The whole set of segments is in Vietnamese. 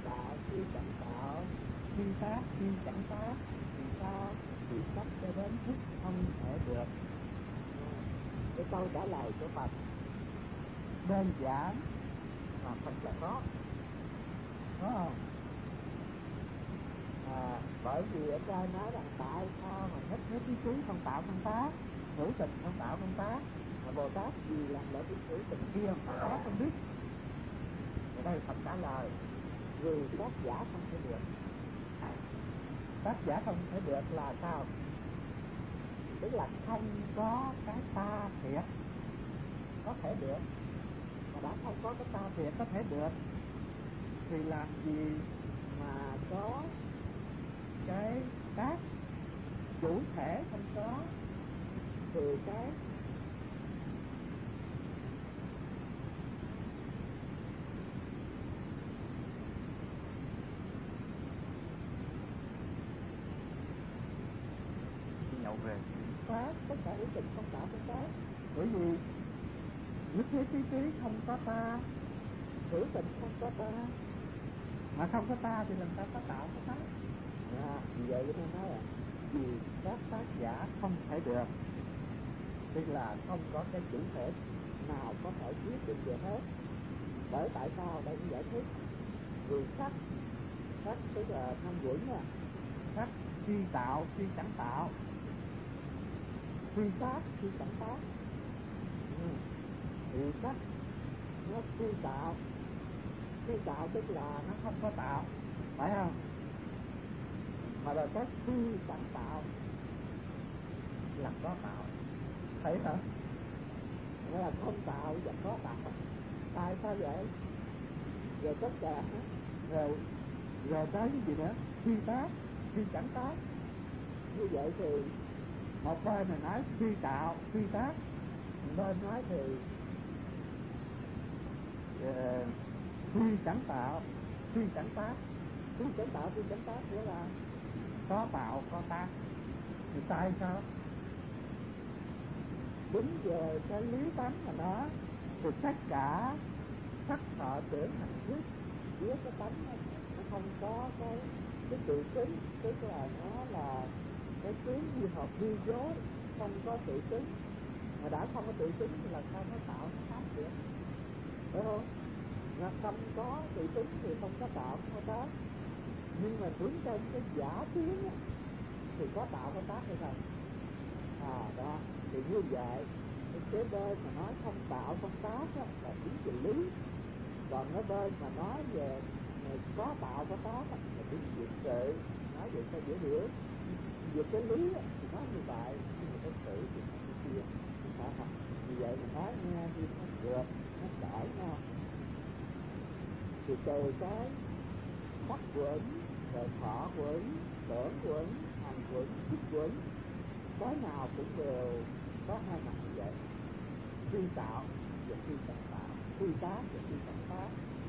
tạo khi chẳng tạo, khi tác khi chẳng tác, thì sao? Chỉ sắc cho đến thức không thể được. Cái câu trả lời của Phật đơn giản mà thật là có không? Bởi vì ở trên nói rằng tại sao mà nhất thiết trí trí không tạo không tác, hữu tình không tạo không tác, mà Bồ Tát vì làm lợi ích hữu tình kia mà có không biết. Ở đây Phật trả lời vì tác giả không thể được. Tác giả không thể được là sao? Tức là không có cái ta thiệt có thể được. Mà đã không có cái ta thiệt có thể được thì làm gì mà có cái tác chủ thể không có, thì cái nhậu về pháp tất cả hữu tình không tạo không tác. Bởi vì nhất thiết trí không có ta, hữu tình không có ta, mà không có ta thì làm sao có tạo có tác. Vì vậy cho nên nói là vì các tác giả không thể được, tức là không có cái chủ thể nào có thể quyết định được hết. Bởi tại sao đây cũng giải thích vì sắc tức là năm quẩn nha, sắc khi tạo khi chẳng tạo, khi tác khi chẳng tác. Thì sắc nó khi tạo tức là nó không có tạo, phải không? Mà rồi cái khi chẳng tạo là có tạo, thấy hả? Nghĩa là không tạo và có tạo. Tại sao vậy? Rồi tất cả rồi tới cái gì nữa? Khi tác khi chẳng tác. Như vậy thì một bên này nói khi tạo khi tác, một bên nói thì khi chẳng tạo khi chẳng tác. Khi chẳng tạo khi chẳng tác nghĩa là có tạo có tác. Thì tại sao? Đúng về cái lý tánh mà nó thì tất cả sắc thọ tưởng hành thức với cái tánh nó không có cái tự tính, tức là nó là cái tướng duy hợp duy dối, không có tự tính. Mà đã không có tự tính thì làm sao nó tạo nó tác được, phải không? Nó không có tự tính thì không có tạo không có tác. Nhưng mà đứng trên cái giả tướng thì có tạo có tác hay không? Đó thì như vậy cái kế bên mà nói không tạo không tác đó, là tính về lý. Còn ở bên mà nói về có tạo có tác đó, là tính về sự, nói về cái dễ hiểu. Về cái lý thì nói như vậy, nhưng mà cái sự thì nói như kia. Như vậy mà nói nghe thì nó vượt nó cãi nhau. Thì từ cái sắc quẩn, rồi thọ quẩn, tưởng quẩn, hành quẩn, thức quẩn, cái nào cũng đều có hai mặt như vậy. Khi tạo và khi chẳng tạo, khi tác và khi chẳng tác.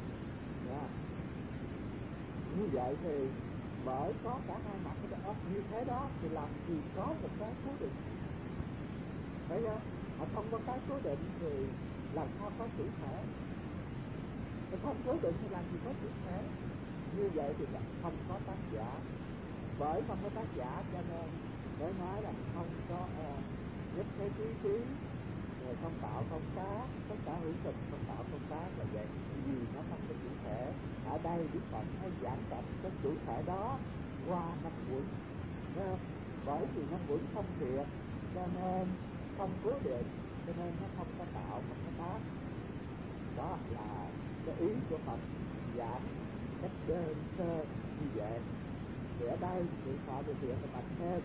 Như vậy thì bởi có cả hai mặt đó, như thế đó thì làm gì có một cái cố định, thấy không? Mà không có cái cố định thì làm sao có chủ thể? Mà không cố định thì làm gì có chủ thể? Như vậy thì không có tác giả. Bởi không có tác giả cho nên mới nói là không có nhất thế trí không tạo không tác, tất cả hữu tình không tạo không tác là vậy. Vì nó không có chủ thể. Ở đây Đức Phật hay giảng cập cái chủ thể đó qua năm quẩn. Bởi vì năm quẩn không thiệt cho nên không cố định, cho nên nó không có tạo không có tác. Đó là cái ý của Phật giảng cách đơn sơ như vậy. Thì ở đây sự thọ điều kiện là bạch thêm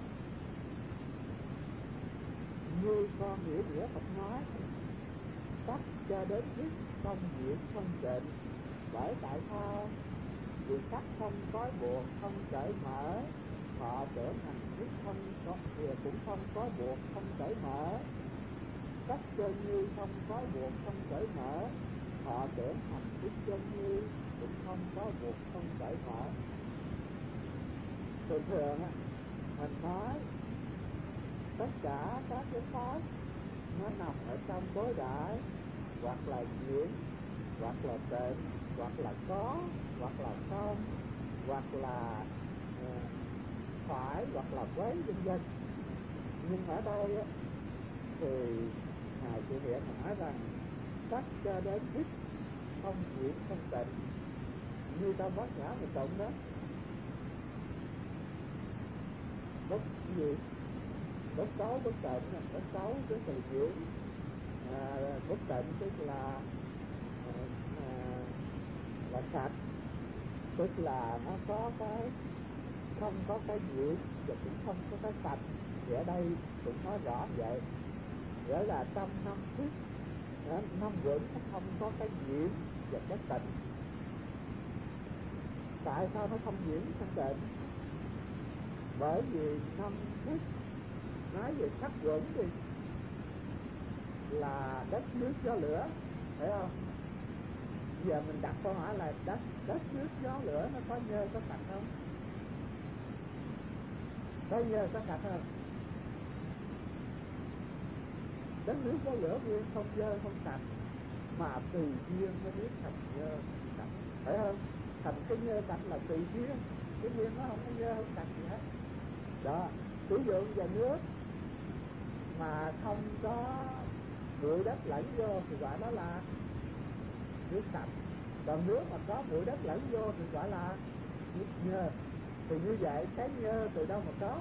như con hiểu nghĩa Phật nói tắt cho đến thức không nhiễm không tịnh. Bởi tại sao? Vì sắc không có buộc không cởi mở, thọ tưởng hành thức không có cũng không có buộc không cởi mở. Sắc chân như không có buộc không cởi mở, thọ tưởng hành thức chân như cũng không có buộc không cởi mở. Thường thường mình nói tất cả các cái pháp nó nằm ở trong bối đại, hoặc là nhiễm hoặc là tịnh, hoặc là có, hoặc là không, hoặc là phải, hoặc là với, vân vân. Nhưng ở đây á, thì ngài Chủ Hiện nói rằng sắc cho đến thích không nhiễm không tịnh, như ta bát nhã một tụng đó, bất gì, bất xấu bất tịnh, bất xấu tức là nhiễm, bất tịnh tức là sạch, tức là nó có cái không có cái nhiễm và cũng không có cái sạch. Thì ở đây cũng nói rõ vậy, nghĩa là trong năm thức, năm vững nó không có cái nhiễm và cái tịnh. Tại sao nó không nhiễm không tịnh? Bởi vì năm thức nói về sắc vững thì là đất nước gió lửa, phải không? Giờ mình đặt câu hỏi là đất nước gió lửa nó có nhơ có sạch không? Có nhơ có sạch không? Đất nước gió lửa nguyên không nhơ không sạch, mà tùy duyên nó biết thành nhơ sạch, phải không? Thành cái nhơ sạch là tùy duyên, cái duyên nó không có nhơ không sạch gì hết. Đó, ví dụ về nước mà không có bụi đất lẫn vô thì gọi đó là nước sạch. Còn nước mà có bụi đất lẫn vô thì gọi là nước nhơ. Thì như vậy cái nhơ từ đâu mà có?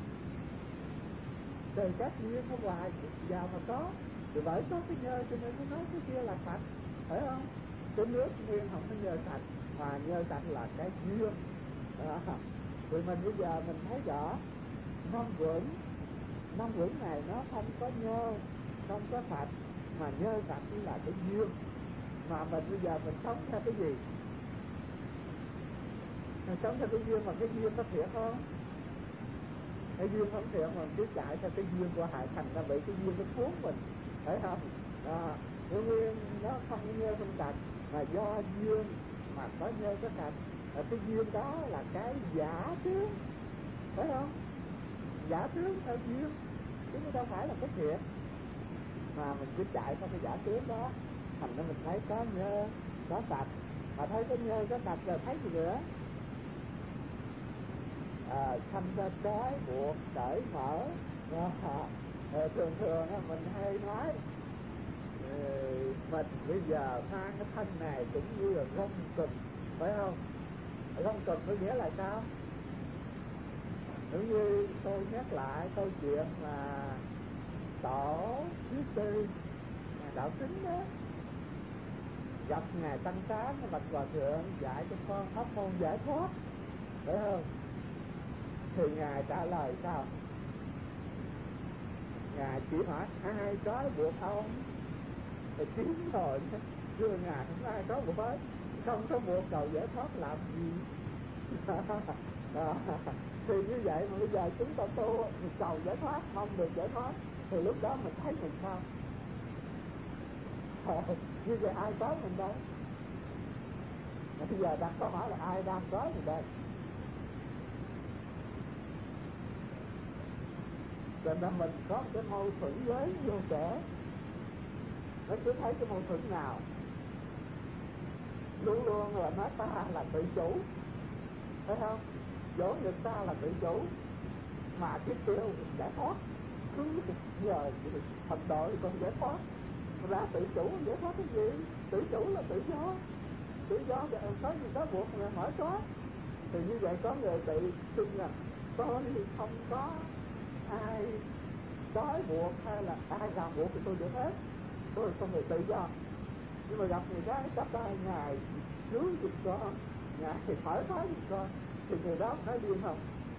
Từ các duyên nó hoài vào mà có. Thì bởi có cái nhơ cho nên nó nói cái kia là sạch, phải không? Cái nước nguyên không có nhơ sạch, mà nhơ sạch là cái duyên. Thì mình bây giờ mình thấy rõ năm vững này nó không có nhơ, không có sạch, mà nhơ sạch chỉ là cái duyên. Mà mình bây giờ mình sống theo cái gì? Mình sống theo cái duyên, mà cái duyên có thiệt không? Cái duyên không thiệt mà cứ chạy theo cái duyên của hại, thành ra bị cái duyên nó cuốn mình, phải không? Cái duyên nó không có nhơ không sạch, mà do duyên mà có nhơ có sạch. Cái duyên đó là cái giả tướng, phải không? Giả tướng theo duyên, chứ đâu phải là cái thiệt. Mà mình cứ chạy theo cái giả tướng đó, thành ra mình thấy có nhơ có sạch. Mà thấy có nhơ có sạch rồi thấy gì nữa? Sanh ra trói buộc cởi mở. Thường mình hay nói mình bây giờ mang cái thân này cũng như là gông cùm, phải không? Gông cùm có nghĩa là sao? Giống như tôi nhắc lại câu chuyện mà tổ thứ tư đạo Tính đó gặp ngài Tăng Cán, bạch hòa thượng dạy cho con pháp môn giải thoát, phải không? Thì ngài trả lời sao? Ngài chỉ hỏi ai trói buộc ông thì kiếm rồi, thưa ngài không ai trói buộc hết, không có buộc cầu giải thoát làm gì. Thì như vậy mà bây giờ chúng ta tu cầu giải thoát, mong được giải thoát, thì lúc đó mình thấy mình sao? Như vậy ai trói mình đây? Bây giờ đặt câu hỏi là ai đang trói mình đây? Cho nên mình có một cái mâu thuẫn lớn vô kể. Nó cứ thấy cái mâu thuẫn nào luôn luôn là nói ta là tự chủ, phải không? Dỗ người ta là tự chủ, mà cái kêu giải thoát, cứ nhờ thành đội còn giải thoát. Ra tự chủ giải thoát cái gì? Tự chủ là tự do, tự do thì có gì đó buộc mà mở trói. Thì như vậy có người tự xưng là tôi không có ai trói buộc hay là ai ràng buộc thì tôi được hết, tôi không người tự do. Nhưng mà gặp người khác chấp tay ngài cứu giùm con, ngài mở trói giùm con, thì người đó nói điên không?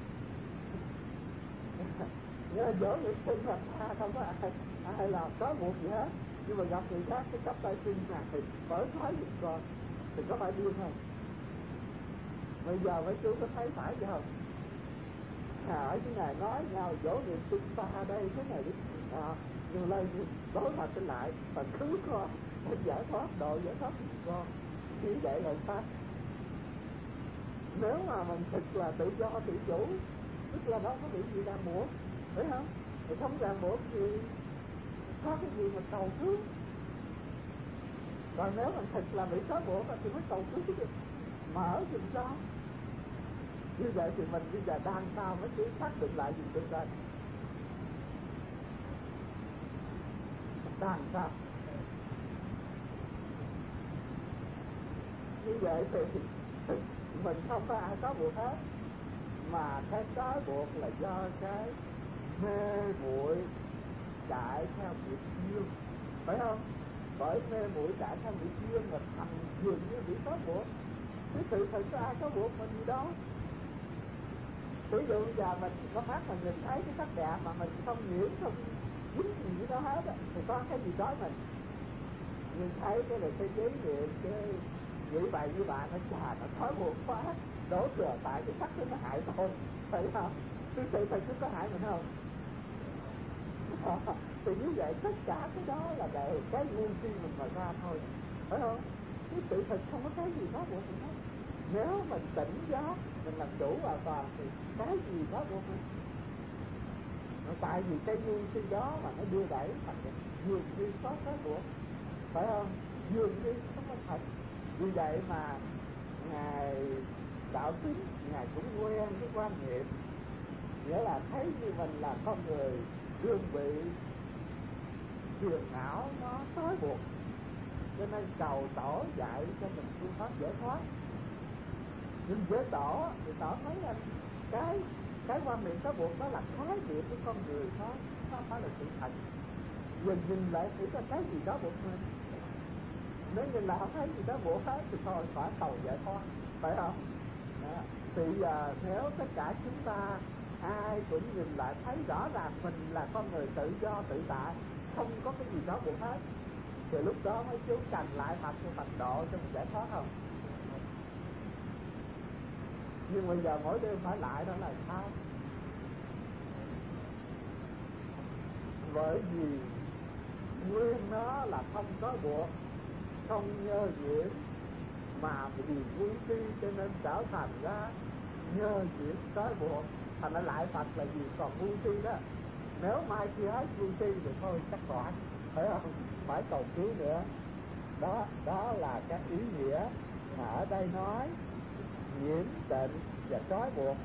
Nhớ dỗ người xưng là ta không có ai làm trói buộc gì hết, nhưng mà gặp người khác cái chấp tay xưng ngài mở trói giùm con, thì có phải điên không? Bây giờ mấy chú có thấy phải vậy không? Ở cái này nói nhau dỗ người xưng ta đây thế này nhưng lên đối mặt trở lại và cứu con, giải thoát độ giải thoát con, như vậy là sao? Nếu mà mình thực là tự do tự chủ, tức là đâu có bị gì ràng buộc, phải không? Thì không ràng buộc gì, có cái gì mà cầu cứu. Còn nếu mình thực là bị trói buộc thì mới cầu cứu được, mở giùm cho. Như vậy thì mình bây giờ đang sao mới chỉ xác định lại gì được rồi. Đang sao? Như vậy thì mình không có ai có buộc hết, mà cái trói buộc là do cái mê muội chạy theo nghiệp duyên, phải không? Bởi mê muội chạy theo nghiệp duyên mà thành dường như bị trói buộc. Cái sự thật có ai có buộc mình gì đâu. Ví dụ giờ mình có mắt mà nhìn thấy cái sắc đẹp mà mình không nhiễm, không dính gì với nó hết thì có cái gì trói mình. Nhìn thấy cái này cái giới niệm, cái nghĩ bậy như bạn nó chà, nó trói buộc quá, đổ thừa tại cái sắc nó hại thôi, phải không? Cái sự thật có hại mình không? Thì như vậy tất cả cái đó là đều cái ngu si mình mà ra thôi, phải không? Cái sự thật không có cái gì đó buộc mình hết. Nếu mình tỉnh giác, mình làm chủ hoàn toàn thì cái gì đó buộc mình. Tại vì cái ngu si đó mà nó đưa đẩy thành dường như có cái buộc, phải không? Dường như không có thật. Vì vậy mà Ngài Đạo Tính, Ngài cũng quen cái quan niệm, nghĩa là thấy như mình là con người đương bị phiền não nó trói buộc, cho nên cầu Tổ dạy cho mình phương pháp giải thoát. Nhưng với Tổ thì Tổ thấy anh cái quan niệm trói buộc đó là khái niệm của con người, nó không phải là sự thật. Nhìn lại thử có cái gì đó buộc mình. Nếu nhìn là không thấy gì đó buộc hết thì thôi phải cầu giải thoát, phải không? Đó. Thì giờ nếu tất cả chúng ta ai cũng nhìn lại thấy rõ ràng mình là con người tự do tự tại, không có cái gì đó buộc hết, thì lúc đó mấy chú cần lại mặt của Phật độ cho mình giải thoát không? Nhưng bây giờ mỗi đêm phải lại đó là sao? Bởi vì nguyên nó là không có buộc, không nhơ nhiễm, mà vì ngu si cho nên trở thành ra nhơ nhiễm trói buộc. Thành ra lại Phật là gì? Còn ngu si đó. Nếu mai kia hết ngu si thì thôi chắc khỏi, phải không? Phải cầu cứu nữa. Đó là cái ý nghĩa mà ở đây nói nhiễm tịnh và trói buộc.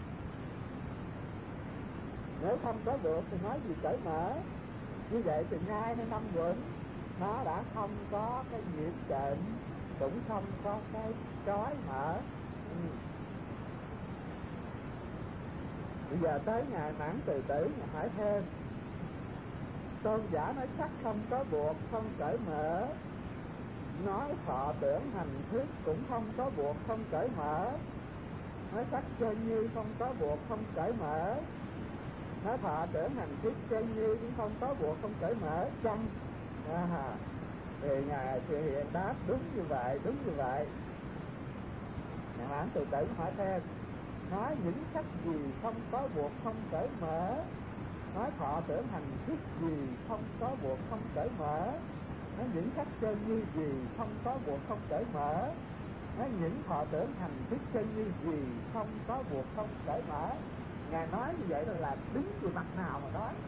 Nếu không trói buộc thì nói gì cởi mở. Như vậy thì ngay hay năm quẩn nó đã không có cái nhiễm tịnh, cũng không có cái trói mở. Bây giờ tới Ngài Mãn Từ Tử, Ngài hỏi thêm: tôn giả nói sắc không có buộc, không cởi mở, nói thọ tưởng hành thức cũng không có buộc, không cởi mở, nói sắc chân như không có buộc, không cởi mở, nói thọ tưởng hành thức chân như cũng không có buộc, không cởi mở chăng? Thì Ngài Thiện Hiện đáp đúng như vậy, đúng như vậy. Ngài Mãn Từ Tử hỏi thêm: nói những sắc gì không có buộc, không cởi mở, nói thọ tưởng hành thức gì không có buộc, không cởi mở, nói những sắc chân như gì không có buộc, không cởi mở, nói những thọ tưởng hành thức chân như gì không có buộc, không cởi mở. Ngài nói như vậy là đứng về mặt nào mà nói?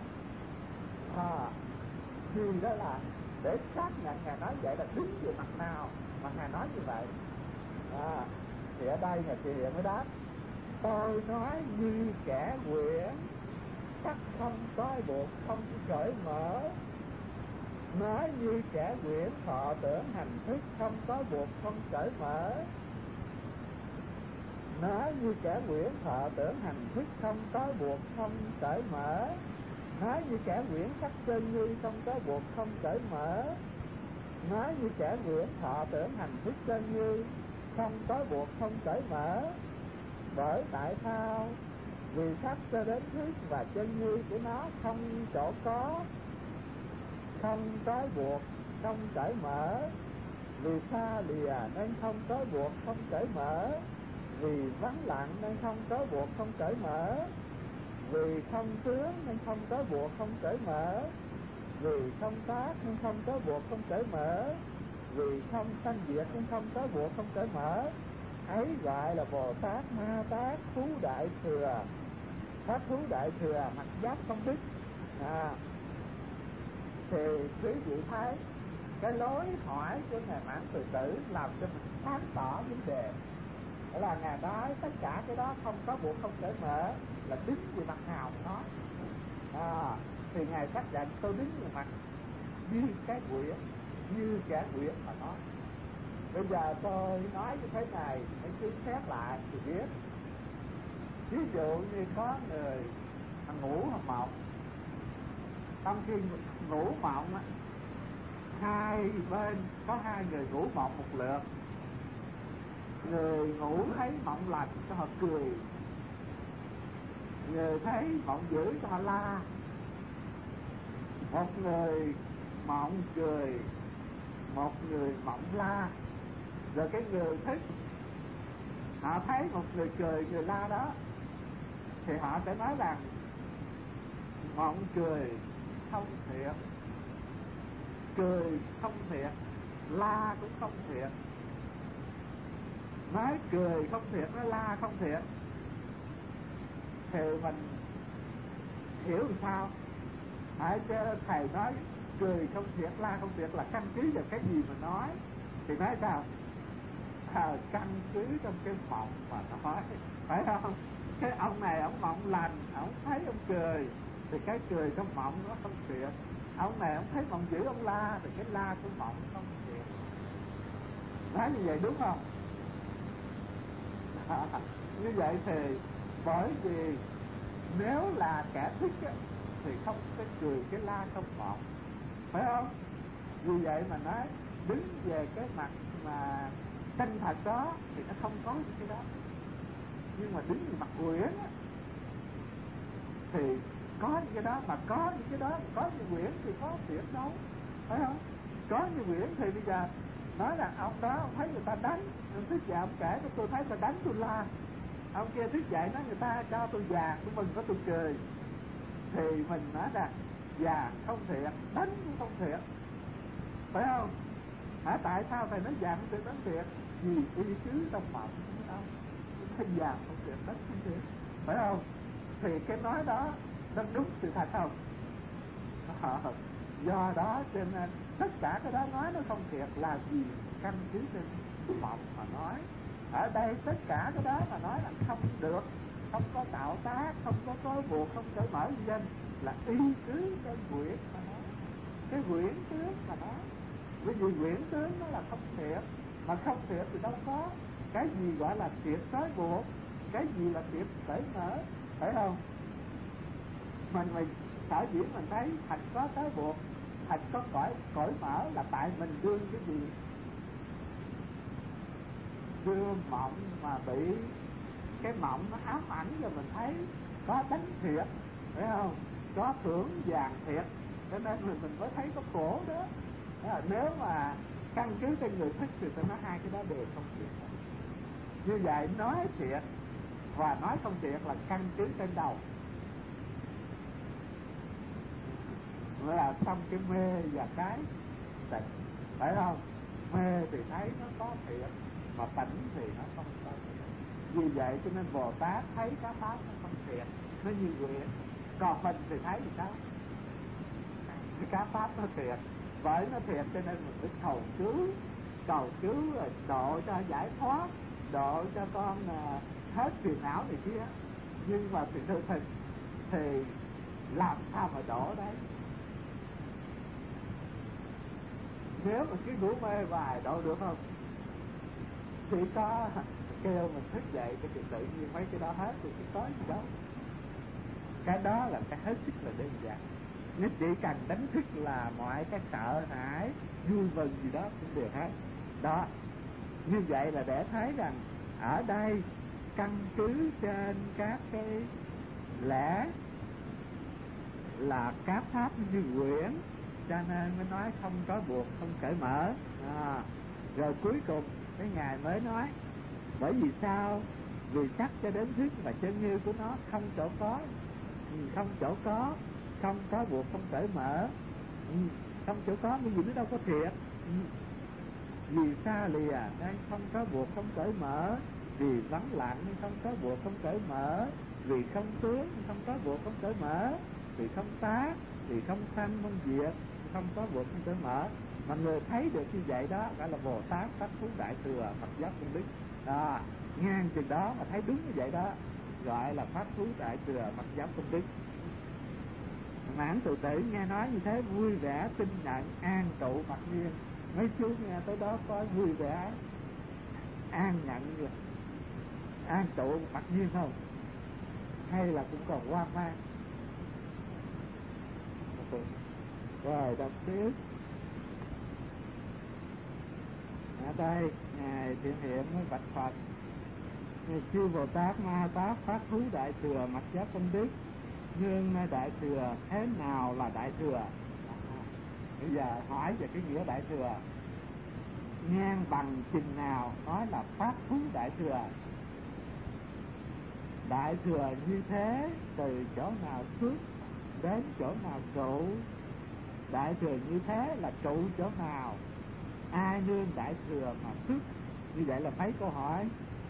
Vì đó là để xác nhận Ngài nói vậy là đứng về mặt nào mà Ngài nói như vậy. Thì ở đây Ngài Thiện Hiện mới đáp: tôi nói như kẻ quyển, sắc không trói buộc, không cởi mở, nói như kẻ quyển, thọ tưởng hành thức không có buộc, không cởi mở, nói như kẻ quyển, thọ tưởng hành thức không có buộc, không cởi mở, nói như kẻ quyển, sắc chân như không có buộc, không cởi mở, nói như kẻ quyển, thọ tưởng hành thức chân như không có buộc, không cởi mở. Bởi tại sao? Vì sắc cho đến thức và chân như của nó không chỗ có, không trói buộc, không cởi mở. Vì xa lìa nên không trói buộc, không cởi mở. Vì vắng lặng nên không trói buộc, không cởi mở. Vì không tướng nên không trói buộc, không cởi mở. Vì không tác nên không trói buộc, không cởi mở. Vì không sanh diệt nên không trói buộc, không cởi mở. Ấy gọi là Bồ Tát Ma Tát Thú Đại Thừa. Pháp thú đại thừa mặc giáp không đứt. Thì quý vị thấy cái lối hỏi của Ngài Mãn Từ Tử làm cho mình sáng tỏ vấn đề. Đó là Ngài nói tất cả cái đó không có buộc, không cởi mở, là đứng về mặt nào nó. Thì Ngài xác nhận tôi đứng về mặt như cái quyển, như kẻ quyển mà nói. Bây giờ tôi nói như thế này, hãy suy xét lại thì biết. Ví dụ như có người ngủ hoặc mộng, trong khi ngủ mộng á, hai bên có hai người ngủ mộng một lượt. Người ngủ thấy mộng lành cho họ cười, người thấy mộng dữ cho họ la. Một người mộng cười, một người mộng la. Rồi cái người thích, họ thấy một người cười, người la đó, thì họ sẽ nói rằng mộng cười không thiệt, cười không thiệt, la cũng không thiệt. Nói cười không thiệt, nói la không thiệt, thì mình hiểu làm sao? Thầy nói cười không thiệt, la không thiệt là căn cứ vào cái gì mà nói? Thì nói sao? Căn cứ trong cái mộng mà nói, phải không? Cái ông này ông mộng lành, ông thấy ông cười, thì cái cười trong mộng nó không thiệt. Ông này ông thấy mộng dữ ông la, thì cái la của mộng không thiệt. Nói như vậy đúng không? Như vậy thì bởi vì nếu là kẻ thích á, thì không cái cười cái la trong mộng, phải không? Vì vậy mà nói đứng về cái mặt mà chân thật đó thì nó không có những cái đó. Nhưng mà đứng về mặt quyển á, thì có những cái đó. Mà có những cái đó, có những quyển thì có thiệt đâu, phải không? Có những quyển thì bây giờ nói là ông đó ông thấy người ta đánh, ông thức dậy ông kể tôi thấy người ta đánh tôi la. Ông kia thức dậy nói người ta cho tôi vàng, tôi mừng có tôi cười. Thì mình nói rằng vàng không thiệt, đánh cũng không thiệt, phải không? Tại sao thầy nói vàng không thiệt, đánh thiệt? Vì ý chứ trong mộng, phải không? Thấy vàng không thiệt, đánh không thiệt, phải không? Thì cái nói đó nó đúng sự thật không? Do đó cho nên tất cả cái đó nói nó không thiệt là vì căn cứ trên mộng mà nói. Ở đây tất cả cái đó mà nói là không được, không có tạo tác, không có trói buộc, không cởi mở gì dân, là y cứ trên quyển mà nói, cái quyển tướng mà nói. Bởi vì quyển tướng nó là không thiệt, mà không thiệt thì đâu có cái gì gọi là thiệt trói buộc, cái gì là thiệt cởi mở, phải không? Mình sở dĩ mình thấy thành có trói buộc, thành có cởi mở là tại mình đương cái gì? Đưa mộng mà bị cái mộng nó ám ảnh rồi mình thấy có đánh thiệt, phải không? Có thưởng vàng thiệt, cho nên mình mới thấy có khổ đó. Nếu mà căn cứ trên người thích thì tôi nói hai cái đó đều không thiệt. Như vậy nói thiệt và nói không thiệt là căn cứ trên đầu, là xong cái mê và cái tỉnh, phải không? Mê thì thấy nó có thiệt, mà tỉnh thì nó không có thiệt. Vì vậy cho nên Bồ Tát thấy các pháp nó không thiệt, nó như quyển. Còn mình thì thấy gì sao? Các pháp nó thiệt, bởi nó thiệt cho nên mình phải cầu cứu rồi độ cho giải thoát, độ cho con hết phiền não này kia. Nhưng mà thì làm sao mà độ đấy? Nếu mà cứ ngủ mê hoài độ được không? Chỉ có kêu mình thức dậy cái tự nhiên mấy cái đó hết, thì có gì đâu. Cái đó là cái hết sức là đơn giản. Nếu chỉ cần đánh thức là mọi cái sợ hãi, vui mừng gì đó cũng đều hết. Đó, như vậy là để thấy rằng ở đây căn cứ trên các cái lẽ là các pháp như quyển, cho nên mới nói không có buộc, không cởi mở. Rồi cuối cùng cái Ngài mới nói bởi vì sao? Vì sắc cho đến thức và chân như của nó không chỗ có, không chỗ có, không có buộc, không cởi mở, không chỗ có, nhưng vì nó đâu có thiệt. Vì xa lìa nên không có buộc, không cởi mở, vì vắng lặng nên không có buộc, không cởi mở, vì không tướng không có buộc, không cởi mở, vì không tác, vì không sanh, không diệt, không có buộc, không cởi mở. Mà người thấy được như vậy đó gọi là Bồ Tát Pháp Thú Đại Thừa Phật Giác Công Đức. Ngang chừng đó mà thấy đúng như vậy đó gọi là Pháp Thú Đại Thừa Phật Giác Công Đức. Mãn Tự Tử nghe nói như thế vui vẻ tin nhận an trụ mặc nhiên. Mấy chú nghe tới đó có vui vẻ an nhận an trụ mặc nhiên không, hay là cũng còn hoang mang? Rồi đọc tiếp. Ở đây ngài Thiện Hiện mới bạch Phật: chư Bồ Tát Ma Tát Pháp Thú Đại Thừa Mạt Giác Công Đức, nhưng Đại Thừa thế nào là Đại Thừa? Bây giờ hỏi về cái nghĩa Đại Thừa. Ngang bằng chừng nào nói là Pháp Thú Đại Thừa? Đại Thừa như thế từ chỗ nào xuất đến chỗ nào trụ? Đại Thừa như thế là trụ chỗ nào? Ai nương Đại Thừa mà xuất? Như vậy là mấy câu hỏi.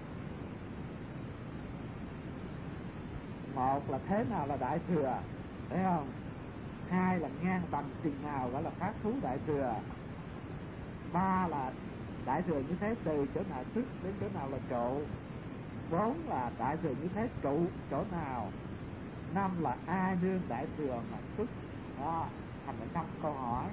Một là thế nào là Đại Thừa, thấy không? Hai là ngang bằng chừng nào gọi là Pháp Thú Đại Thừa. Ba là Đại Thừa như thế từ chỗ nào xuất đến chỗ nào là trụ. Bốn là Đại Thừa như thế trụ chỗ nào. Năm là ai nương Đại Thừa mà xuất. Đó, thành là 5 câu hỏi.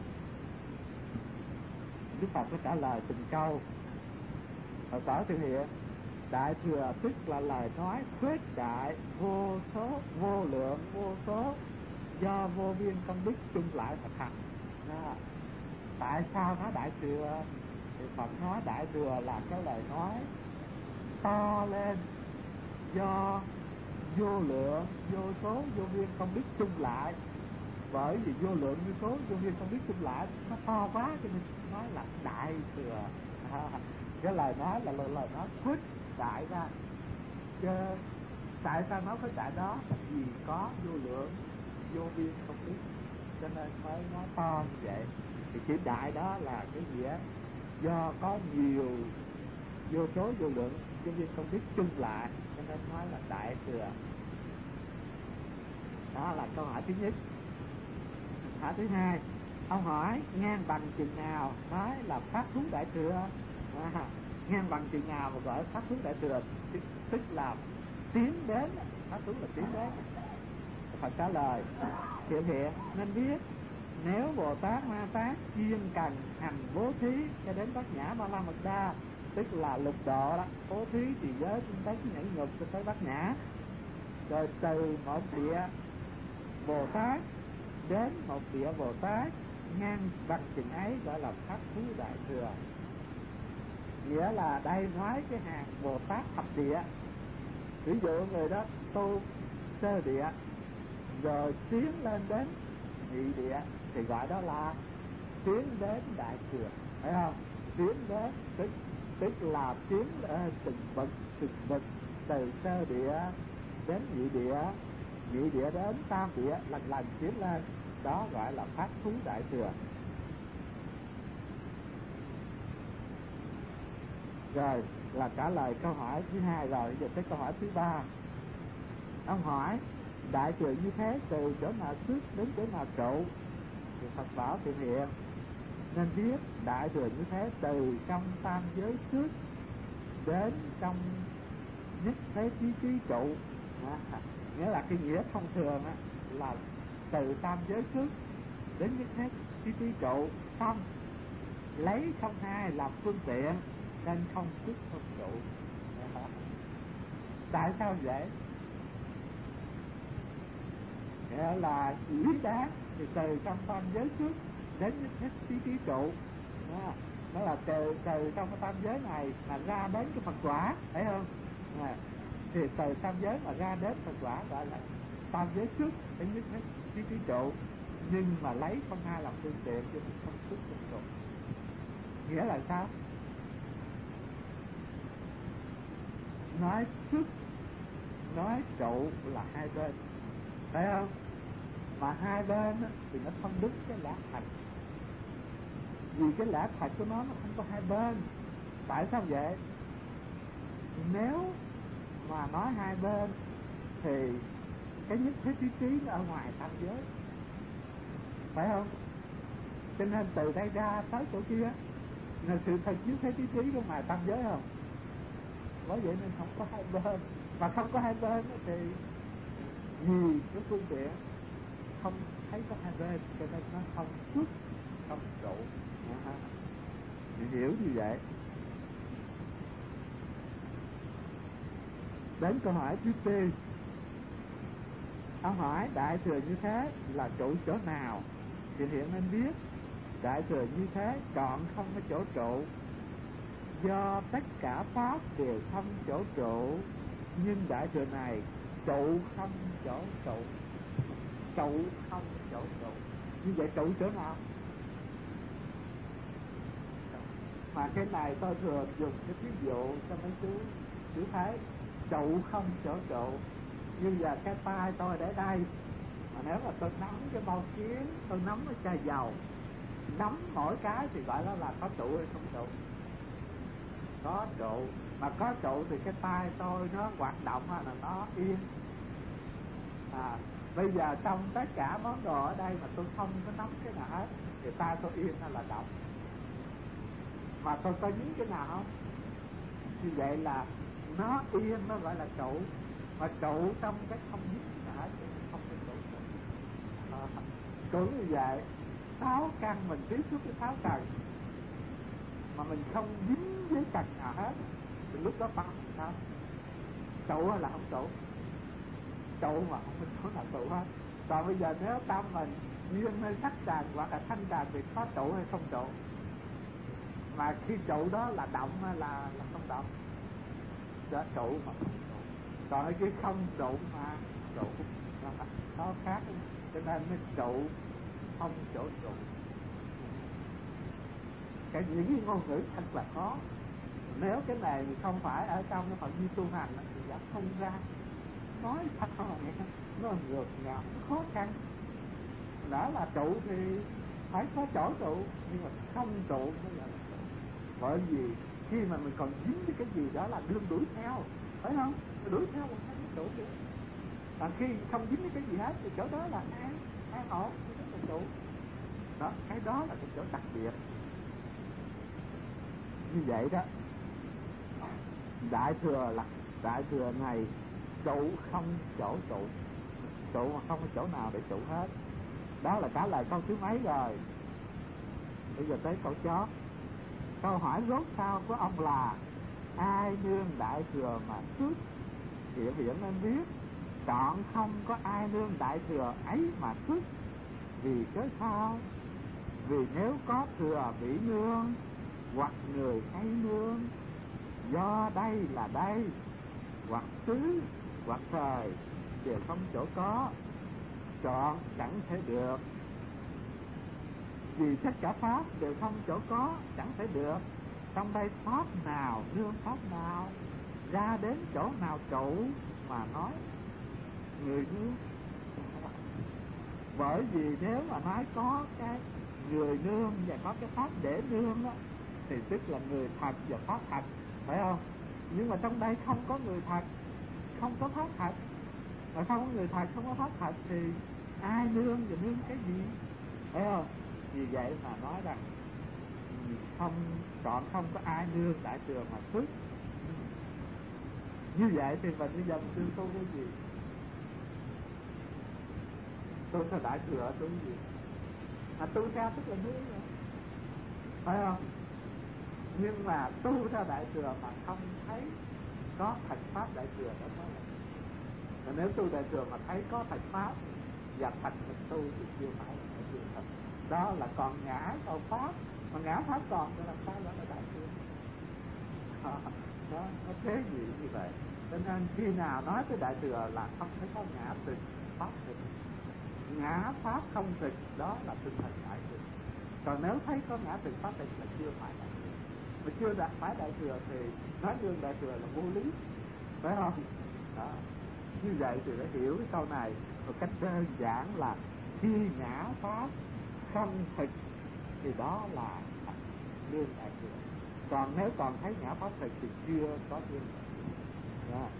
Đức Phật có trả lời từng câu. Phật tỏ Thiện Hiện: Đại Thừa tức là lời nói khuếch đại vô số, vô lượng, vô số, do vô biên công đức chung lại mà thành. Đó. Tại sao nói Đại Thừa? Thì Phật nói Đại Thừa là cái lời nói to lên do vô lượng, vô số, vô biên công đức chung lại. Bởi vì vô lượng, vô số, vô biên công đức chung lại nó to quá cho nên nói là Đại Thừa. Cái lời nói là lời nói khuếch đại ra. Chứ tại sao nói khuếch đại đó? Vì có vô lượng, vô biên công đức cho nên mới nói to như vậy. Thì chữ đại đó là cái nghĩa do có nhiều vô số, vô lượng, vô biên công đức chung lại cho nên nói là Đại Thừa. Đó là câu hỏi thứ nhất. Hỏi thứ hai, ông hỏi ngang bằng chừng nào nói là Pháp Thú Đại Thừa? Ngang bằng chừng nào mà gọi Pháp Thú Đại Thừa? Tức là tiến đến, Pháp Thú là tiến đến. Phật trả lời: Thiện Hiện nên biết, nếu Bồ Tát Ma Tát chuyên cần hành bố thí cho đến Bát Nhã Ba La Mật Đa, tức là lục độ đó, bố thí thì giới tinh tấn nhẫn nhục cho tới Bát Nhã, rồi từ một địa Bồ Tát đến một địa Bồ Tát ngang bằng chừng ấy gọi là Pháp Thú Đại Thừa. Nghĩa là đây nói cái hàng Bồ Tát thập địa. Ví dụ người đó tu sơ địa rồi tiến lên đến nhị địa thì gọi đó là tiến đến Đại Thừa, phải không? Tiến đến tức là tiến từng bậc từ sơ địa đến nhị địa, nhị địa đến tam địa, lần lần tiến lên, đó gọi là Pháp Thú Đại Thừa. Rồi là trả lời câu hỏi thứ hai rồi, giờ tới câu hỏi thứ ba. Ông hỏi Đại Thừa như thế từ chỗ nào xuất đến chỗ nào trụ? Thì Phật bảo Thiện Hiện nên biết Đại Thừa như thế từ trong tam giới xuất đến trong nhất thế trí trí trụ. Nghĩa là cái nghĩa thông thường là từ tam giới xuất đến nhất thế trí trí trụ, xong lấy không hai làm phương tiện nên không xuất không trụ. Tại sao vậy? Nghĩa là lý đáng thì từ trong tam giới xuất đến nhất thế trí trí trụ. Đó là từ trong cái tam giới này mà ra đến cái Phật quả, thấy không? Thì từ tam giới mà ra đến Phật quả gọi là tam giới xuất đến nhất thế trí trí trụ, nhưng mà lấy không hai làm phương tiện cho nên không xuất không trụ. Nghĩa là sao? Nói xuất nói trụ là hai bên, phải không? Mà hai bên thì nó không đúng cái lẽ thật, vì cái lẽ thật của nó không có hai bên. Tại sao vậy? Nếu mà nói hai bên thì cái nhất thế trí trí nó ở ngoài tam giới, phải không? Cho nên từ đây ra tới chỗ kia là sự thật chiếu thấy trí trí của ngoài tam giới không? Bởi vậy nên không có hai bên. Mà không có hai bên thì vì cái phương tiện không thấy có hai bên, cho nên nó không xuất không trụ. Hiểu như vậy. Đến câu hỏi thứ tư, ông hỏi đại thừa như thế là trụ chỗ nào? Thì hiện nên biết đại thừa như thế chọn không có chỗ trụ, do tất cả pháp đều không chỗ trụ, nhưng đại thừa này trụ không chỗ trụ. Trụ không chỗ trụ, như vậy trụ chỗ nào? Mà cái này tôi thường dùng cái ví dụ cho mấy chú thấy trụ không chỗ trụ. Như giờ cái tay tôi để đây, mà nếu mà tôi nắm cái bao kiếm, tôi nắm cái chai dầu, nắm mỗi cái thì gọi là có trụ hay không trụ? Có trụ. Mà có trụ thì cái tay tôi nó hoạt động hay là nó yên? Bây giờ trong tất cả món đồ ở đây mà tôi không có nắm cái nào hết thì tay tôi yên hay là động? Mà tôi có dính cái nào không? Như vậy là nó yên nó gọi là trụ. Mà trụ trong cái không dính cái nào hết thì không có trụ. Cũng như vậy, 6 căn mình tiếp xúc với 6 trần mà mình không dính với trần nào hết thì lúc đó tâm sao? Trụ hay là không trụ? Trụ mà không có chỗ nào trụ hết. Còn bây giờ nếu tâm mình duyên nơi sắc trần hoặc là thanh trần thì có trụ hay không trụ? Mà khi trụ đó là động hay là không động? Đó, trụ mà không trụ. Còn cái không trụ mà trụ nó khác. Cho nên nó trụ không chỗ trụ. Những cái ngôn ngữ thật là khó. Nếu cái này không phải ở trong cái phạm vi tu hành thì vẫn không ra. Nói thật nó ngược ngạo, nó khó khăn. Đã là trụ thì phải có chỗ trụ, nhưng mà không trụ mới là trụ. Bởi vì khi mà mình còn dính với cái gì đó là đương đuổi theo, phải không? Đuổi theo một cái trụ nữa. Còn khi không dính với cái gì hết thì chỗ đó là an ổn, cái đó là trụ. Đó, cái đó là cái chỗ đặc biệt. Như vậy đó, đại thừa này trụ không chỗ trụ, trụ mà không có chỗ nào để trụ hết. Đó là trả lời câu thứ mấy rồi. Bây giờ tới câu chót. Câu hỏi rốt sau của ông là ai nương đại thừa mà xuất? Hiện nên biết chọn không có ai nương đại thừa ấy mà xuất. Vì cớ sao? Vì nếu có thừa bị nương hoặc người hay nương, do đây là đây, hoặc xứ hoặc thời đều không chỗ có, chọn chẳng thể được. Vì tất cả pháp đều không chỗ có, chẳng thể được. Trong đây pháp nào nương pháp nào, ra đến chỗ nào trụ mà nói người nương. Bởi vì nếu mà nói có cái người nương và có cái pháp để nương đó, thì tức là người thật và pháp thật, phải không? Nhưng mà trong đây không có người thật, không có pháp thật. Mà không có người thật, không có pháp thật thì ai nương và nương cái gì, phải không? Vì vậy mà nói rằng không không có ai nương đại thừa mà xuất. Như vậy thì mình bây giờ mình tu cái gì? Tu theo đại thừa tu cái gì? Tu theo tức là nương rồi, phải không? Nhưng mà tu theo đại thừa mà không thấy có thành pháp đại thừa đó mới là. Nếu tu đại thừa mà thấy có thành pháp và thành mình tu thì chưa phải là đại thừa thật. Đó là còn ngã còn pháp, mà ngã pháp còn thì làm sao đó là đại thừa? Đó, nó thế gì như vậy. Cho nên khi nào nói tới đại thừa là không thấy có ngã thực pháp thực. Ngã pháp không thực, đó là tinh thần đại thừa. Còn nếu thấy có ngã thực pháp thực là chưa phải đại thừa. Mà chưa phải đại thừa thì nói đương đại thừa là vô lý, phải không? Đó. Như vậy thì phải hiểu cái câu này một cách đơn giản là khi ngã pháp không thực thì đó là đương đại thừa. Còn nếu còn thấy ngã pháp thực thì chưa có đương đại thừa. Đó.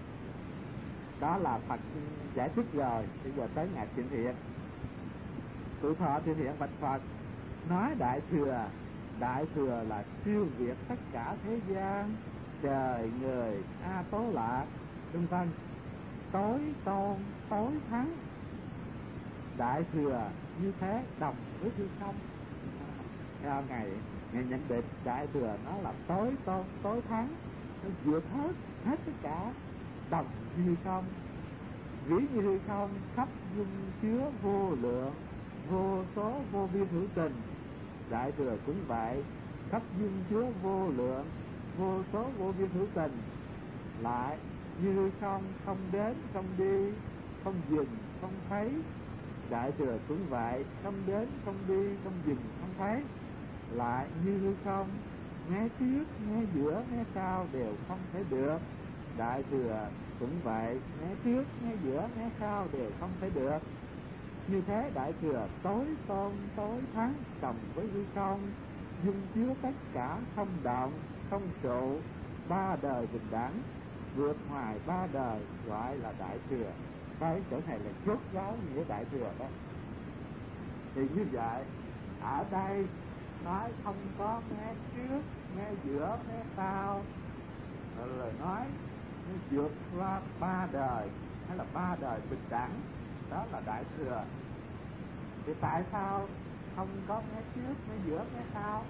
Đó là Phật giải thích rồi. Bây giờ tới Ngài Trịnh Hiện. Cụ Thọ thì hiện bạch Phật, nói Đại thừa là siêu việt tất cả thế gian, trời người A Tố Lạc vân vân, tối tôn tối thắng. Đại thừa như thế đồng với hư không. Ngài nhận định Đại thừa nó là tối tôn tối thắng, nó vượt hết tất cả, đồng như hư không. Ví như hư không khắp dung chứa vô lượng vô số vô biên hữu tình. Đại thừa cũng vậy, khắp dung chứa vô lượng vô số vô biên hữu tình. Lại như hư không, không đến không đi, không dừng không thấy. Đại thừa cũng vậy, không đến không đi, không dừng không thấy. Lại như hư không, nghe trước nghe giữa nghe sau đều không thể được. Đại thừa cũng vậy, nghe trước nghe giữa nghe sau đều không thể được. Như thế Đại thừa tối tôn tối thắng, đồng với hư không, dung chứa tất cả, không động không trụ, ba đời bình đẳng, vượt ngoài ba đời, gọi là Đại thừa. Cái chỗ này là chốt giáo nghĩa Đại thừa đó. Thì như vậy ở đây nói không có nghe trước nghe giữa nghe sau, rồi nói nó vượt qua ba đời, hay là ba đời bình đẳng, đó là Đại thừa. Thì tại sao không có nghe trước nghe giữa nghe sau?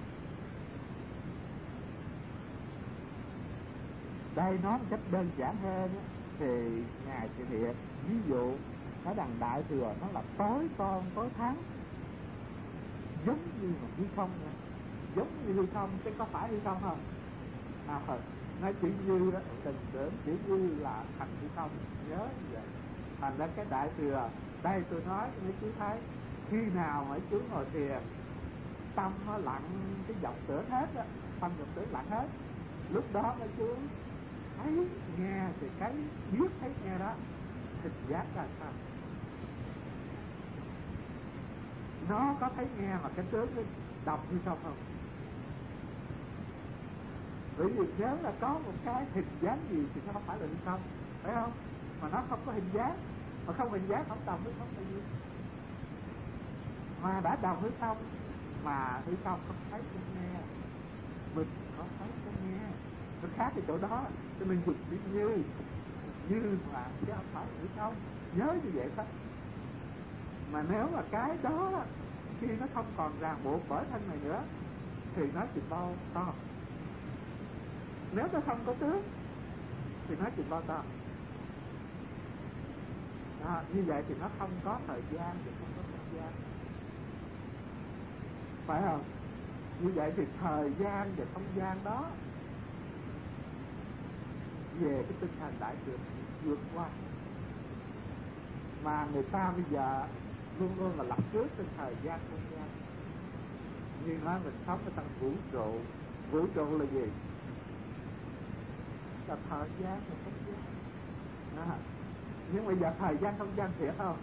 Đây nói một cách đơn giản hơn thì Ngài Thiện Hiện ví dụ nói rằng Đại thừa nó là tối tôn tối thắng, giống như một hư không này. Giống như hư không, chứ có phải hư không không? Nói chữ như đó, tình tưởng chữ như là thành hư không, nhớ như vậy. Thành ra cái Đại thừa đây tôi nói cho mấy chú thấy, khi nào mà chú ngồi thiền tâm nó lặng, cái vọng tưởng hết á, tâm vọng tưởng lặng hết, lúc đó mấy chú thấy nghe thì cái biết thấy nghe đó hình giác ra sao. Nó có thấy nghe mà cái tướng nó đồng như không không? Bởi vì nếu là có một cái hình dáng gì thì nó không phải là hư không, phải không? Mà nó không có hình dáng, mà không hình dáng không đồng hư không là gì? Mà đã đồng hư không, mà hư không không thấy không nghe, mình có thấy có nghe, nó khác cái chỗ đó, cho nên dùng chữ như mà chứ không phải hư không, nhớ như vậy thôi. Mà nếu mà cái đó khi nó không còn ràng buộc bởi thân này nữa thì nó chừng bao to. Nếu nó không có tướng thì nó chừng bao to. Như vậy thì nó không có thời gian thì không có không gian, phải không? Như vậy thì thời gian và không gian đó về cái tinh thần Đại thừa vượt qua. Mà người ta bây giờ luôn luôn là lập trước trên thời gian không gian. Như nói mình sống ở trong vũ trụ. Vũ trụ là gì? Là thời gian và không gian. Nhưng bây giờ thời gian không gian thiệt không?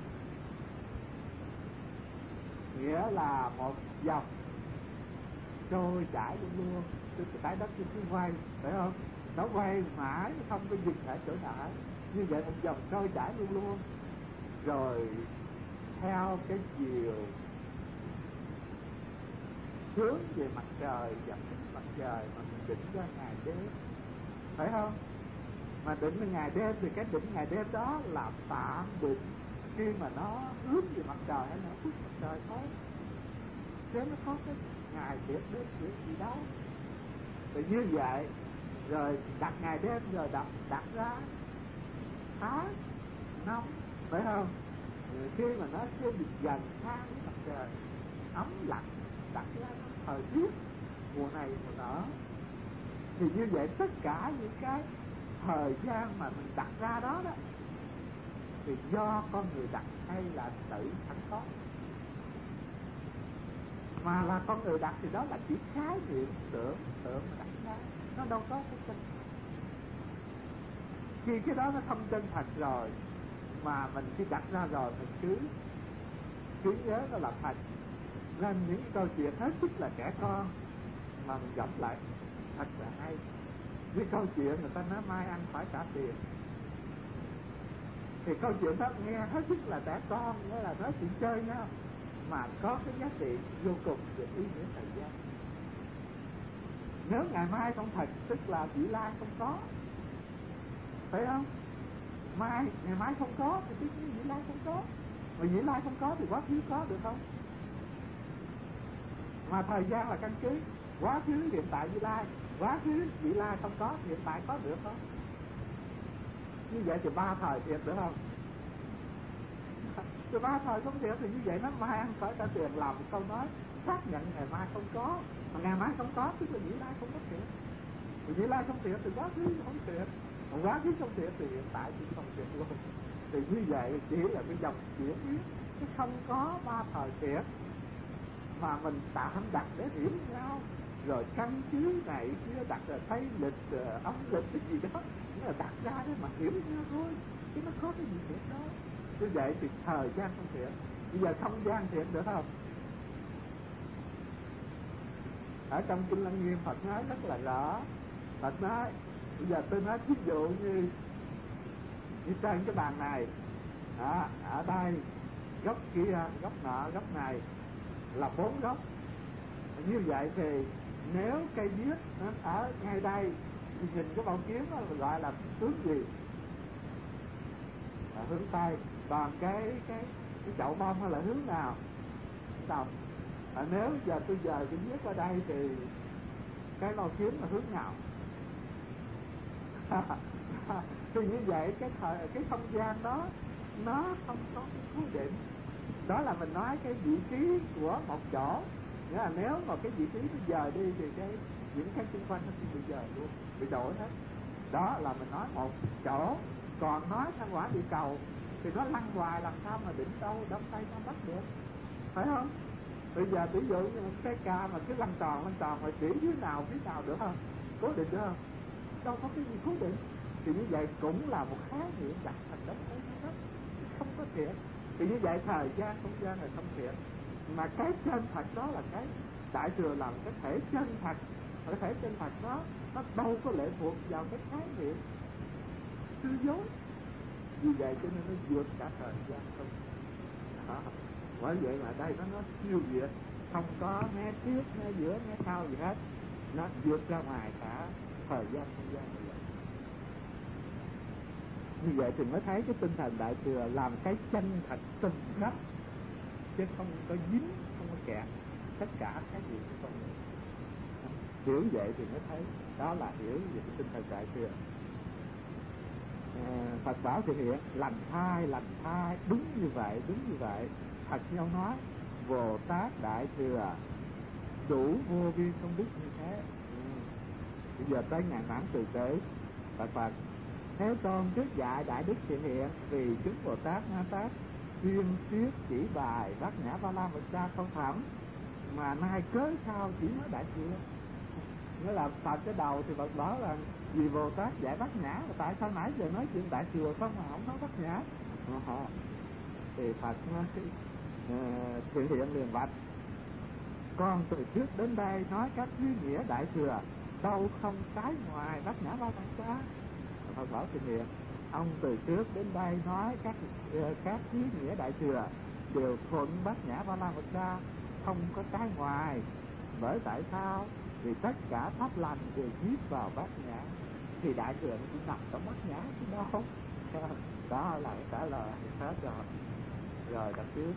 Nghĩa là một vòng trôi chảy luôn luôn, cái trái đất cứ quay, phải không? Nó quay mãi, nó không có dừng lại chỗ nào. Như vậy một vòng trôi chảy luôn luôn. Rồi theo cái chiều hướng về mặt trời và hướng mặt trời mà mình định ra ngày đêm, phải không? Mà định ra ngày đêm thì cái định ngày đêm đó là tạm định khi mà nó hướng về mặt trời hay nó hướng mặt trời thôi, chứ nó có cái ngày thiệt đêm thiệt gì đâu. Thì như vậy rồi đặt ngày đêm, rồi đặt ra tháng năm, phải không? Rồi khi mà nó sẽ bị dần sang với mặt trời ấm lạnh, đặt ra nó thời tiết mùa này mùa nọ. Thì như vậy tất cả những cái thời gian mà mình đặt ra đó đó thì do con người đặt hay là tự sẵn có? Mà là con người đặt thì đó là chỉ khái niệm tưởng mà đặt ra, nó đâu có cái chân thật. Khi cái đó nó không chân thật rồi mà mình khi đặt ra rồi mình cứ nhớ nó là thật. Nên những câu chuyện hết sức là trẻ con mà mình gẫm lại thật là hay. Cái câu chuyện người ta nói mai ăn phải trả tiền, thì câu chuyện đó nghe hết sức là trẻ con, nghĩa là nói chuyện chơi nhau. mà có cái giá trị vô cùng về ý nghĩa thời gian. Nếu ngày mai không thật, tức là vị lai không có, phải không? Ngày mai không có thì tức vị lai không có, mà vị lai không có thì quá khứ có được không? Mà thời gian là căn cứ, quá khứ hiện tại vị lai, quá khứ vị lai không có, hiện tại có được không? Như vậy thì ba thời thiệt được không? Thì ba thời không thiệt thì như vậy nó mang phải cả tiền làm một câu nói xác nhận ngày mai không có, mà ngày mai không có tức là vị lai không có thiệt. Vị lai không thiệt thì quá khứ không thiệt, còn quá khứ không thiệt thì hiện tại cũng không thiệt luôn. Thì như vậy chỉ là cái dòng chuyển biến, chứ không có ba thời thiệt mà mình tạm đặt để hiểu nhau, rồi căn cứ này kia đặt là tây lịch âm lịch cái gì đó, nó là đặt ra để mà hiểu nhau thôi, chứ nó có cái gì thiệt đó. Như vậy thì thời gian không thiệt, bây giờ không gian thiệt được không? Ở trong Kinh Lăng Nghiêm Phật nói rất là rõ. Phật nói bây giờ tôi nói ví dụ như trên cái bàn này đó, ở đây góc kia, góc nọ, góc này là 4 góc. Như vậy thì nếu cây viết nó ở ngay đây thì nhìn cái bảo kiếm đó gọi là hướng gì? Là hướng Tây. Còn cái chậu bông nó là hướng nào? Hướng Đông. Nếu giờ tôi dời cái viết ở đây thì cái bảo kiếm là hướng nào? Thì như vậy cái không gian đó nó không có cái cố định. Đó là mình nói cái vị trí của một chỗ. Nghĩa là nếu mà cái vị trí nó dời đi thì những cái xung quanh nó sẽ bị dời luôn, bị đổi hết. Đó là mình nói một chỗ. Còn nói sang quả địa cầu thì nó lăn hoài, làm sao mà đỉnh đâu đông tây nam bắc được, phải không? Bây giờ ví dụ như một cái ca mà cứ lăn tròn mà chỉ dưới nào phía nào được không? Cố định được không? Đâu có cái gì cố định. Thì như vậy cũng là một khái niệm đặt thành đống tây nam bắc, không có thiệt. Thì như vậy thời gian không gian là không thiệt, mà cái chân thật đó là cái Đại Thừa làm cái thể chân thật. Cái thể chân thật đó nó đâu có lệ thuộc vào cái khái niệm hư dối. Vì vậy cho nên nó vượt cả thời gian không. Bởi vậy mà đây nó siêu việt, không có nghe trước, nghe giữa, nghe sau gì hết. Nó vượt ra ngoài cả thời gian không gian như vậy. Như vậy thì mới thấy cái tinh thần Đại Thừa làm cái chân thật từng khắp, chứ không có dính, không có kẹt tất cả cái gì của con người. Hiểu vậy thì mới thấy đó là hiểu về cái tinh thần Đại Thừa. Phật bảo thì hiện lành thai đúng như vậy. Thật nhau nói Bồ Tát Đại Thừa đủ vô biên công đức như thế. Bây giờ tới ngàn mãn từ tế Phật Thế Tôn trước dạy đại đức hiện hiện vì chúng Bồ Tát Na Tát tuyên thuyết chỉ bài Bát Nhã Ba La Mật Đa không thẩm, mà nay cớ sao chỉ nói Đại Thừa. Nghĩa là tại cái đầu thì Phật bảo là vì Bồ Tát dạy Bát Nhã, mà tại sao nãy giờ nói chuyện Đại Thừa không mà không nói Bát Nhã? Thì Phật nói hiện hiện liền bạch con từ trước đến đây nói các ý nghĩa Đại Thừa đâu không trái ngoài Bát Nhã Ba La Mật Đa. Phật bảo hiện hiện ông từ trước đến đây nói các ý nghĩa Đại Thừa đều thuận Bát Nhã Ba La Mật Đa, không có trái ngoài. Bởi tại sao? Vì tất cả pháp lành đều viết vào Bát Nhã, thì Đại Thừa nó cũng nằm trong Bát Nhã chứ đâu. Đó là cái trả lời hết rồi. Rồi đằng trước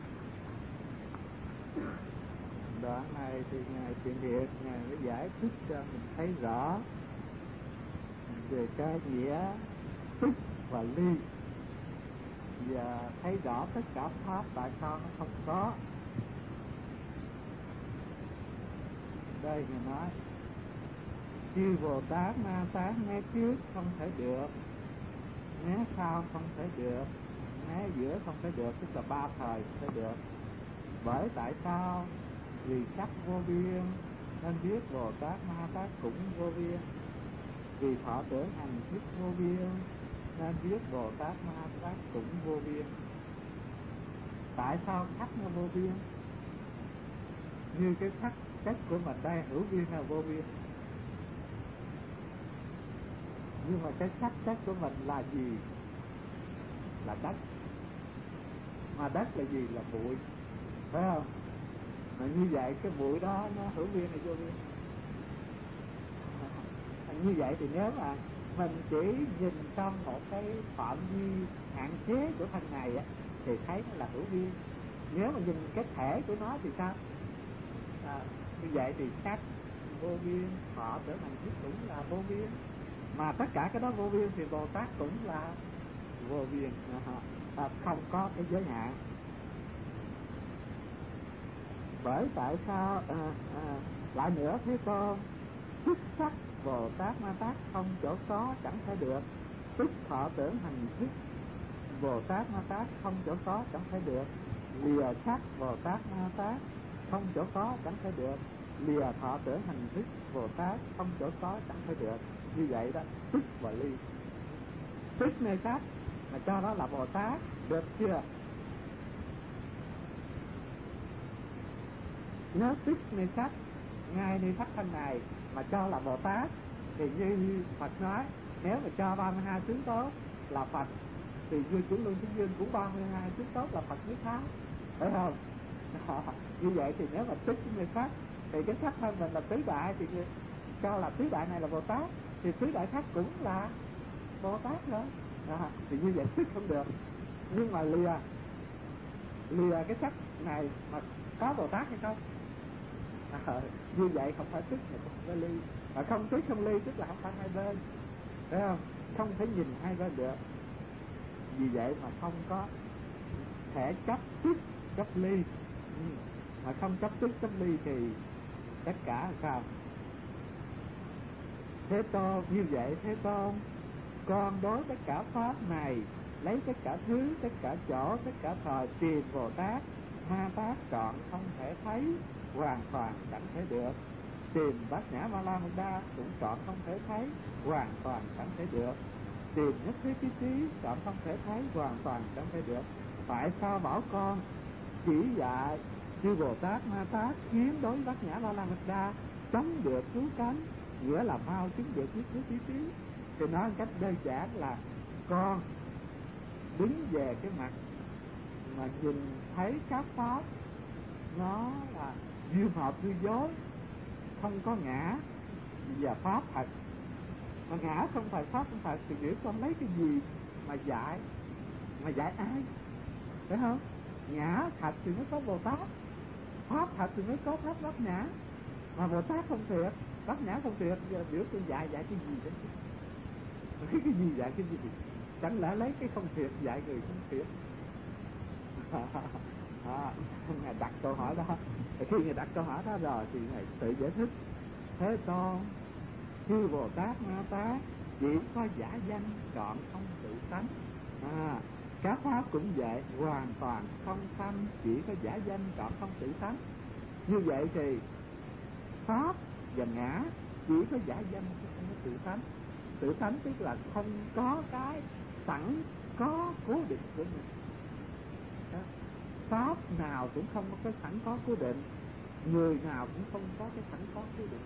đoạn này thì Ngài Thiện Hiện Ngài mới giải thích cho mình thấy rõ về cái nghĩa tức và ly, và thấy rõ tất cả pháp tại sao nó không có. Đây Ngài nói chư Bồ Tát Na Tát nghe trước không thể được, nghe sau không thể được, nghe giữa không thể được, tức là ba thời không thể được. Bởi tại sao? Vì sắc vô biên nên biết Bồ Tát Ma Tát cũng vô biên. Vì thọ tưởng hành thức vô biên nên biết Bồ Tát Ma Tát cũng vô biên. Tại sao sắc nó vô biên? Như cái sắc chất của mình đây hữu biên là vô biên, nhưng mà cái sắc chất của mình là gì? Là đất. Mà đất là gì? Là bụi, phải không? Mà như vậy cái bụi đó nó hữu biên hay vô biên? Như vậy thì nếu mà mình chỉ nhìn trong một cái phạm vi hạn chế của thân này á, thì thấy nó là hữu biên. Nếu mà nhìn cái thể của nó thì sao? Như vậy thì sắc vô biên, thọ tưởng hành thức cũng là vô biên. Mà tất cả cái đó vô biên thì Bồ Tát cũng là vô biên, không có cái giới hạn. Bởi tại sao lại nữa Thế Tôn, tức sắc Bồ Tát Ma Tát không chỗ có chẳng thể được, tức thọ tưởng hành thức Bồ Tát Ma Tát không chỗ có chẳng thể được, lìa sắc Bồ Tát Ma Tát không chỗ có chẳng thể được, lìa thọ tưởng hành thức Bồ Tát không chỗ có chẳng thể được. Như vậy đó, tức và ly. Tức nơi sắc mà cho đó là Bồ Tát, được chưa? Nếu tức nơi sắc, ngay nơi sắc thân này mà cho là Bồ Tát, thì như Phật nói, nếu mà cho 32 tướng tốt là Phật, thì vua Chủ Luân Chính Dương cũng 32 tướng tốt là Phật mới khác, phải không? Như vậy thì nếu mà tức nơi sắc thì cái sắc thân mình là tứ đại, thì cho là tứ đại này là Bồ Tát, thì tứ đại khác cũng là Bồ Tát nữa. Thì như vậy tức không được. Nhưng mà lìa cái sắc này mà có Bồ Tát hay không? Như vậy không phải tức mà không phải ly. Mà không tức không ly tức là không phải hai bên, phải không? Không thể nhìn hai bên được. Vì vậy mà không có thể chấp tức chấp ly. Mà không chấp tức chấp ly thì tất cả là sao? Thế Tôn, như vậy Thế Tôn, con đối tất cả pháp này, lấy tất cả thứ, tất cả chỗ, tất cả thời, tìm Bồ Tát Ma Tát trọn không thể thấy, hoàn toàn chẳng thể được. Tìm Bát Nhã Ba La Mật Đa cũng trọn không thể thấy, hoàn toàn chẳng thể được. Tìm nhất thiết trí trí trọn không thể thấy, hoàn toàn chẳng thể được. Tại sao bảo con chỉ dạy chư Bồ Tát Ma Tát khiến đối Bát Nhã Ba La Mật Đa chống được cứu cánh, nghĩa là mau chứng được nhất thiết trí trí? Thì nói một cách đơn giản là con đứng về cái mặt mà nhìn thấy các pháp nó là duyên hợp hư dối, không có ngã và pháp thật. Mà ngã không phải pháp không thật thì nếu con lấy cái gì mà dạy ai, phải không? Ngã thật thì mới có Bồ Tát, pháp thật thì mới có pháp Bát Nhã. Mà Bồ Tát không thiệt, Bát Nhã không thiệt, giờ biểu tôi dạy cái gì đấy? Lấy cái gì dạy cái gì? Chẳng lẽ lấy cái không thiệt dạy người không thiệt? Ngài đặt câu hỏi đó. Khi Ngài đặt câu hỏi đó rồi thì Ngài tự giải thích. Thế Tôn, chư Bồ Tát Ma Tát chỉ có giả danh, trọn không tự tánh. Các pháp cũng vậy, hoàn toàn không tâm, chỉ có giả danh, trọn không tự tánh. Như vậy thì pháp và ngã chỉ có giả danh, không có tự tánh. Tự tánh tức là không có cái sẵn có cố định của mình. Pháp nào cũng không có cái sẵn có cố định, người nào cũng không có cái sẵn có cố định,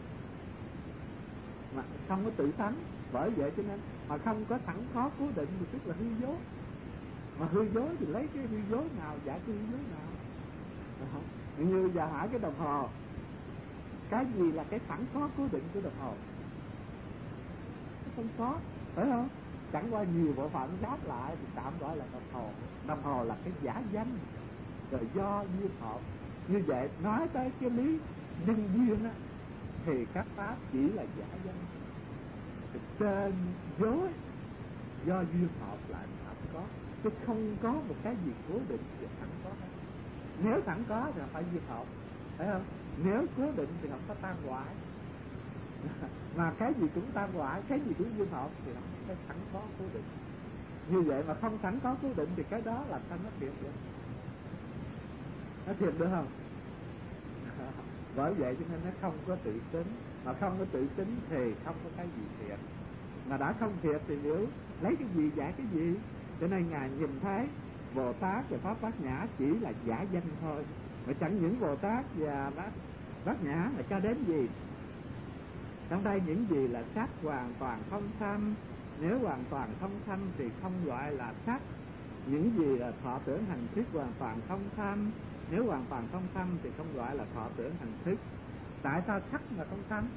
mà không có tự tánh. Bởi vậy cho nên mà không có sẵn có cố định thì tức là hư dối. Mà hư dối thì lấy cái hư dối nào giải cái hư dối nào? Như giờ hỏi cái đồng hồ, cái gì là cái sẵn có cố định của đồng hồ? Không có, phải không? Chẳng qua nhiều bộ phận đáp lại thì tạm gọi là đồng hồ. Đồng hồ là cái giả danh, rồi do duyên hợp. Như vậy nói tới cái lý nhân duyên á, thì các pháp chỉ là giả danh, thì trên dối do duyên hợp lại pháp có, chứ không có một cái gì cố định và sẵn có hết. Nếu sẵn có thì phải duyên hợp, phải không? Nếu cố định thì không có tan hoại. Mà cái gì cũng tan hoại, cái gì cũng duyên hợp thì không có cái sẵn có cố định. Như vậy mà không sẵn có cố định thì cái đó làm sao nó thiệt được? Nó thiệt được không? Bởi vậy cho nên nó không có tự tính. Mà không có tự tính thì không có cái gì thiệt. Mà đã không thiệt thì nếu lấy cái gì giải cái gì? Cho nên Ngài nhìn thấy Bồ Tát và Pháp Bát Nhã chỉ là giả danh thôi. Mà chẳng những Bồ Tát và Bát Nhã là cho đến gì? Trong đây những gì là sắc hoàn toàn không sanh. Nếu hoàn toàn không sanh thì không gọi là sắc. Những gì là thọ tưởng hành thức hoàn toàn không sanh. Nếu hoàn toàn không sanh thì không gọi là thọ tưởng hành thức. Tại sao sắc mà không sanh?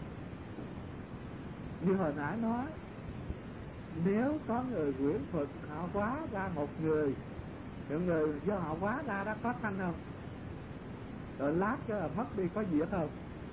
Như hồi nãy nói, nếu có người quyển thuật họ hóa ra một người, những người do họ hóa ra đó có sanh không? Rồi lát cho là mất đi, có diệt không?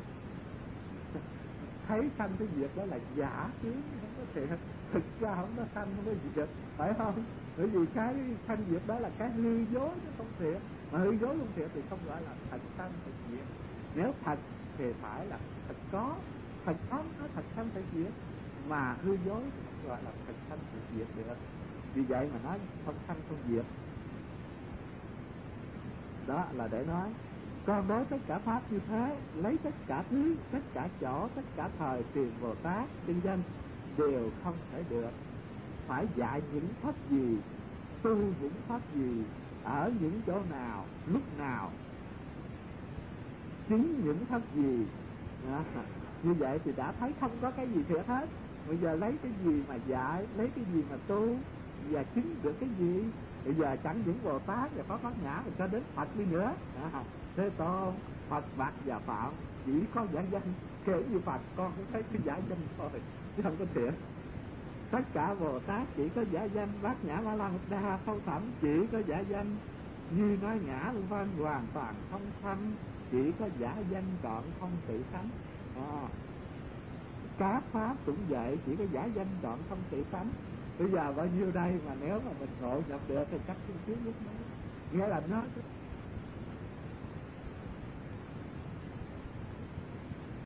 Thấy sanh cái diệt đó là giả chứ không có thiệt. Thực ra không có sanh, không có diệt, phải không? Bởi vì cái sanh diệt đó là cái hư dối chứ không thiệt. Mà hư dối không thiệt thì không gọi là thật sanh thật diệt. Nếu thật thì phải là thật có nó thật sanh thật diệt. Mà hư dối thì không gọi là thật sanh thật diệt được. Vì vậy mà nói không sanh không diệt. Đó là để nói. Còn đối tất cả pháp như thế, lấy tất cả thứ, tất cả chỗ, tất cả thời, tiền Bồ Tát chân danh đều không thể được. Phải dạy những pháp gì, tu những pháp gì, ở những chỗ nào, lúc nào, chứng những pháp gì. Như vậy thì đã thấy không có cái gì thiệt hết. Bây giờ lấy cái gì mà dạy, lấy cái gì mà tu, và chứng được cái gì? Bây giờ chẳng những Bồ Tát và có Bát Nhã, mình cho đến Phật đi nữa. Thế Tôn, Phật, Bạch và Phạm chỉ có giả danh. Kể như Phật con cũng thấy cái giả danh thôi, chứ không có thiệt. Tất cả Bồ Tát chỉ có giả danh, Bát Nhã Ma La Mật Đa Sâu Thẳm chỉ có giả danh, Như Nói Ngã vân vân hoàn toàn không sanh, chỉ có giả danh trọn không tự tánh. Các pháp cũng vậy, chỉ có giả danh trọn không tự tánh. Bây giờ bao nhiêu đây mà nếu mà mình ngộ nhập được thì chắc không thiếu nhất nữa. Nghĩa là nó